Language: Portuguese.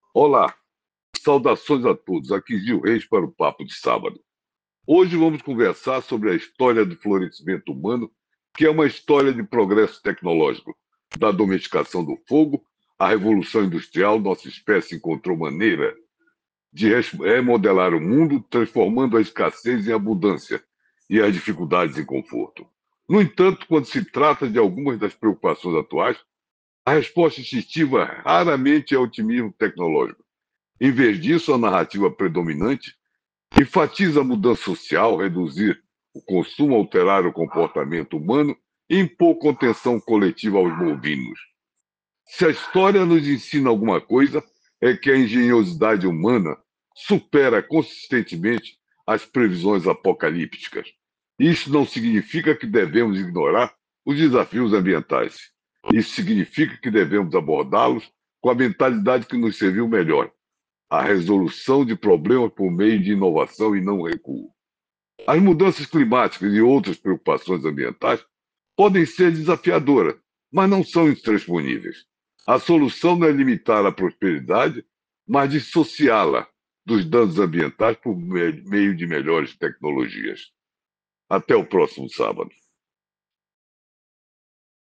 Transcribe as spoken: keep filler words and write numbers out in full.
Olá, saudações a todos. Aqui Gil Reis para o Papo de Sábado. Hoje vamos conversar sobre a história do florescimento humano, que é uma história de progresso tecnológico. Da domesticação do fogo à Revolução Industrial, nossa espécie encontrou maneira de remodelar o mundo, transformando a escassez em abundância e as dificuldades em conforto. No entanto, quando se trata de algumas das preocupações atuais, a resposta instintiva raramente é otimismo tecnológico. Em vez disso, a narrativa predominante enfatiza a mudança social, reduzir o consumo, alterar o comportamento humano e impor contenção coletiva aos bovinos. Se a história nos ensina alguma coisa, é que a engenhosidade humana supera consistentemente as previsões apocalípticas. Isso não significa que devemos ignorar os desafios ambientais. Isso significa que devemos abordá-los com a mentalidade que nos serviu melhor, a resolução de problemas por meio de inovação e não recuo. As mudanças climáticas e outras preocupações ambientais podem ser desafiadoras, mas não são intransponíveis. A solução não é limitar a prosperidade, mas dissociá-la dos danos ambientais por meio de melhores tecnologias. Até o próximo sábado.